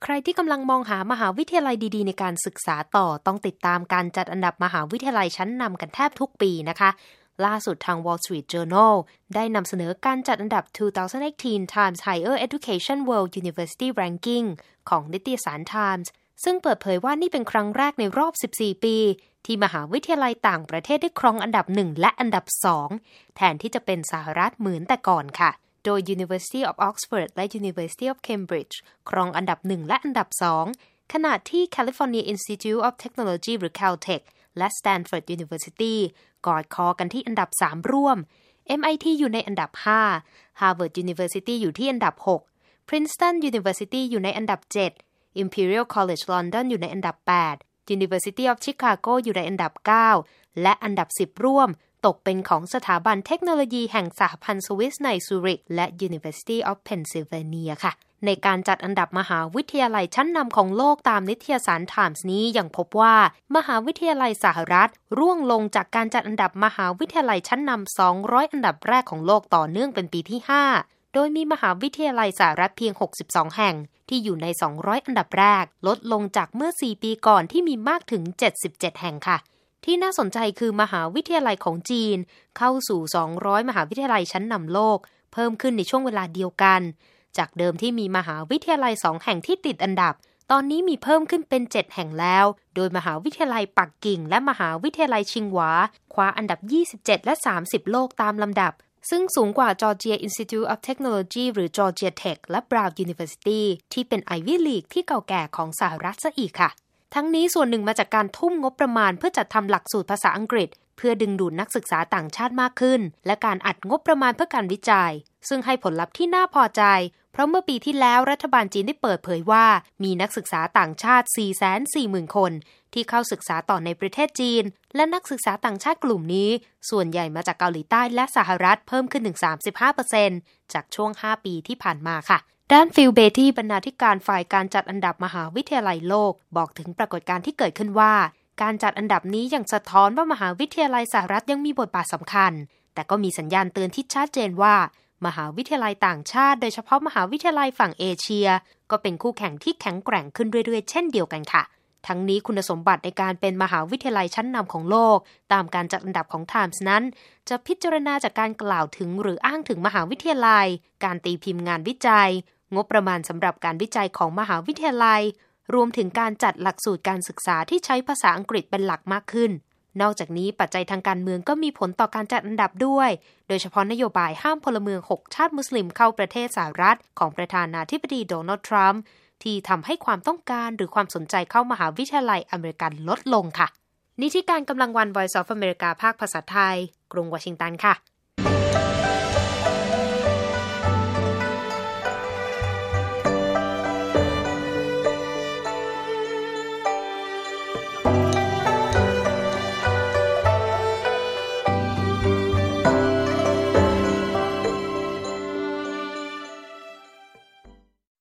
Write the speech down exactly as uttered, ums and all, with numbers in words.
ใครที่กำลังมองหามหาวิทยาลัยดีๆในการศึกษาต่อต้องติดตามการจัดอันดับมหาวิทยาลัยชั้นนำกันแทบทุกปีนะคะล่าสุดทาง Wall Street Journal ได้นำเสนอการจัดอันดับ twenty eighteen Times Higher Education World University Ranking ของนิตยสาร Times ซึ่งเปิดเผยว่านี่เป็นครั้งแรกในรอบสิบสี่ปีที่มหาวิทยาลัยต่างประเทศได้ครองอันดับหนึ่งและอันดับสองแทนที่จะเป็นสหรัฐเหมือนแต่ก่อนค่ะโดย University of Oxford และ University of Cambridge ครองอันดับหนึ่งและอันดับสองขณะที่ California Institute of Technology หรือ Caltech และ Stanford University กอดคอกันที่อันดับสามร่วม เอ็ม ไอ ที อยู่ในอันดับห้า Harvard University อยู่ที่อันดับหก Princeton University อยู่ในอันดับเจ็ด Imperial College London อยู่ในอันดับแปด University of Chicago อยู่ในอันดับเก้าและอันดับสิบร่วมตกเป็นของสถาบันเทคโนโลยีแห่งสหพันธ์สวิสในซูริกและ University of Pennsylvania ค่ะในการจัดอันดับมหาวิทยาลัยชั้นนำของโลกตามนิตยสาร Times นี้ยังพบว่ามหาวิทยาลัยสหรัฐร่วงลงจากการจัดอันดับมหาวิทยาลัยชั้นนำสองร้อยอันดับแรกของโลกต่อเนื่องเป็นปีที่ห้าโดยมีมหาวิทยาลัยสหรัฐเพียงหกสิบสองแห่งที่อยู่ในสองร้อยอันดับแรกลดลงจากเมื่อสี่ปีก่อนที่มีมากถึงเจ็ดสิบเจ็ดแห่งค่ะที่น่าสนใจคือมหาวิทยาลัยของจีนเข้าสู่สองร้อยมหาวิทยาลัยชั้นนำโลกเพิ่มขึ้นในช่วงเวลาเดียวกันจากเดิมที่มีมหาวิทยาลัยสองแห่งที่ติดอันดับตอนนี้มีเพิ่มขึ้นเป็นเจ็ดแห่งแล้วโดยมหาวิทยาลัยปักกิ่งและมหาวิทยาลัยชิงหวาคว้าอันดับยี่สิบเจ็ดและสามสิบโลกตามลำดับซึ่งสูงกว่า Georgia Institute of Technology หรือ Georgia Tech และ Brown University ที่เป็น Ivy League ที่เก่าแก่ของสหรัฐซะอีกค่ะทั้งนี้ส่วนหนึ่งมาจากการทุ่มงบประมาณเพื่อจัดทำหลักสูตรภาษาอังกฤษเพื่อดึงดูดนักศึกษาต่างชาติมากขึ้นและการอัดงบประมาณเพื่อการวิจัยซึ่งให้ผลลัพธ์ที่น่าพอใจเพราะเมื่อปีที่แล้วรัฐบาลจีนได้เปิดเผยว่ามีนักศึกษาต่างชาติ สี่แสนสี่หมื่น คนที่เข้าศึกษาต่อในประเทศจีนและนักศึกษาต่างชาติกลุ่มนี้ส่วนใหญ่มาจากเกาหลีใต้และสหรัฐเพิ่มขึ้นถึง สามสิบห้าเปอร์เซ็นต์ จากช่วงห้าปีที่ผ่านมาค่ะด้านฟิลเบตี้บรรณาธิการฝ่ายการจัดอันดับมหาวิทยาลัยโลกบอกถึงปรากฏการณ์ที่เกิดขึ้นว่าการจัดอันดับนี้ยังสะท้อนว่ามหาวิทยาลัยสหรัฐยังมีบทบาทสำคัญแต่ก็มีสัญญาณเตือนที่ชัดเจนว่ามหาวิทยาลัยต่างชาติโดยเฉพาะมหาวิทยาลัยฝั่งเอเชียก็เป็นคู่แข่งที่แข็งแกร่งขึ้นเรื่อยๆเช่นเดียวกันค่ะทั้งนี้คุณสมบัติในการเป็นมหาวิทยาลัยชั้นนำของโลกตามการจัดอันดับของ Times นั้นจะพิจารณาจากการกล่าวถึงหรืออ้างถึงมหาวิทยาลัยการตีพิมพ์งานวิจัยงบประมาณสำหรับการวิจัยของมหาวิทยาลัยรวมถึงการจัดหลักสูตรการศึกษาที่ใช้ภาษาอังกฤษเป็นหลักมากขึ้นนอกจากนี้ปัจจัยทางการเมืองก็มีผลต่อการจัดอันดับด้วยโดยเฉพาะนโยบายห้ามพลเมืองหกชาติมุสลิมเข้าประเทศสหรัฐของประธานาธิบดีโดนัลด์ทรัมป์ที่ทำให้ความต้องการหรือความสนใจเข้ามหาวิทยาลัยอเมริกันลดลงค่ะนิติการกำลังวัน Voice of America ภาคภาษาไทยกรุงวอชิงตันค่ะ